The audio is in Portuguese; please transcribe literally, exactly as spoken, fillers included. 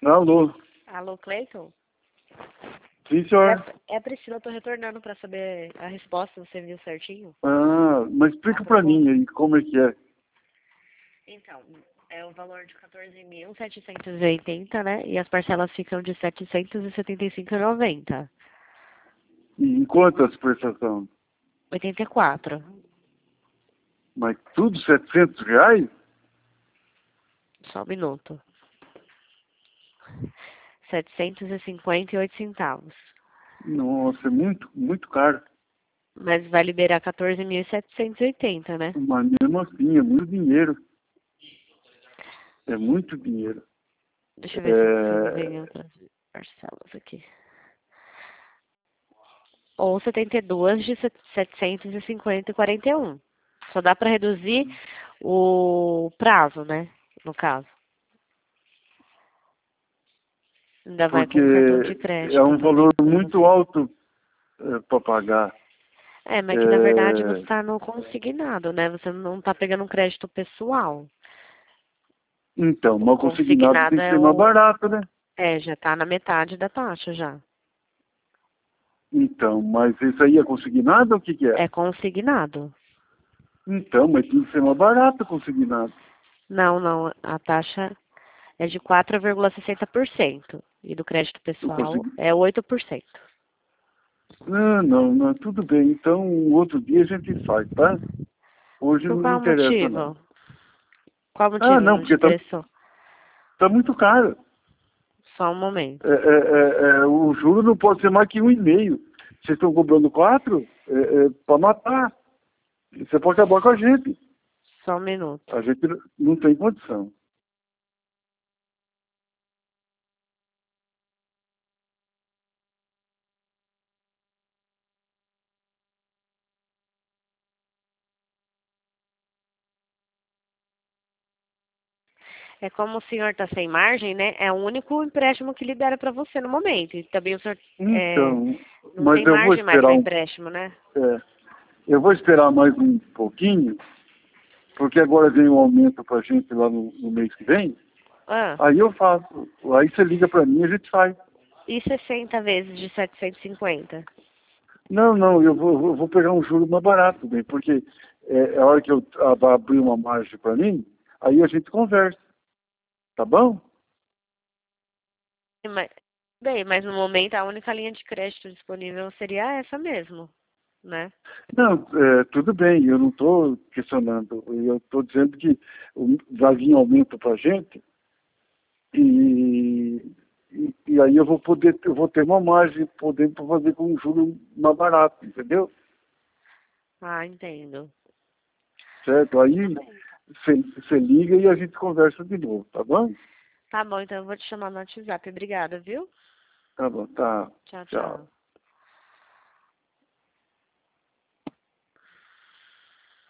Alô? Alô, Cleiton? Sim, senhor. É, é a Priscila, eu tô retornando pra saber a resposta, você viu certinho? Ah, mas explica pra mim aí como é que é. Então, é o valor de quatorze mil setecentos e oitenta, né? E as parcelas ficam de setecentos e setenta e cinco reais e noventa centavos. E em quantas prestações? oitenta e quatro. Mas tudo setecentos reais? Só um minuto. setecentos e cinquenta e oito centavos. Nossa, é muito, muito caro. Mas vai liberar quatorze mil setecentos e oitenta, né? Mas mesmo assim, é muito dinheiro. É muito dinheiro. Deixa eu ver se, se vem É... outras parcelas aqui. Ou setenta e dois de setecentos e cinquenta e quarenta e um. Só dá para reduzir o prazo, né? No caso. Ainda vai Porque com cartão de é crédito um valor também para muito você. alto é, para pagar. É, mas que na verdade você É... está no consignado, né? Você não está pegando um crédito pessoal. Então, O mal consignado consignado tem que é ser mais o. barato, né? É, já está na metade da taxa já. Então, mas isso aí é consignado ou o que que é? É consignado. Então, mas tem que ser mais barato consignado. Não, não. A taxa é de quatro vírgula sessenta por cento. E do crédito Eu pessoal consegui. é oito por cento. Não, não, não, tudo bem. Então, um outro dia a gente faz, tá? Hoje Por não me qual interessa, não. motivo? Qual Ah, motivo não, não te porque tá, interessou? tá muito caro. Só um É, momento. é, é, é, o juro não pode ser mais que um e meio. Vocês estão cobrando quatro é, é, para matar. Você pode acabar com a gente. Só um minuto. A gente não tem condição. É como o senhor está sem margem, né? É o único empréstimo que libera para você no momento. E também o senhor é, Então, não mas tem eu vou margem mais esperar para um, empréstimo, né? é, eu vou esperar mais um pouquinho, porque agora vem um aumento para a gente lá no, no mês que vem. Ah, Aí eu faço. Aí você liga para mim e a gente faz. e sessenta vezes de setecentos e cinquenta? Não, não, eu vou, eu vou pegar um juro mais barato, bem, porque é, é a hora que eu a- abrir uma margem para mim, aí a gente conversa, tá bom? Mas, bem, mas no momento a única linha de crédito disponível seria essa mesmo, né? Não, é, tudo bem, eu não estou questionando, eu estou dizendo que o- vai vir aumento para a gente e, e, e aí eu vou poder, eu vou ter uma margem, podendo fazer com um juro mais barato, entendeu? Ah, entendo. Certo? Tudo Aí bem. você liga e a gente conversa de novo, tá bom? Tá bom, então eu vou te chamar no WhatsApp. Obrigada, viu? Tá bom, tá. Tchau, Tchau. tchau.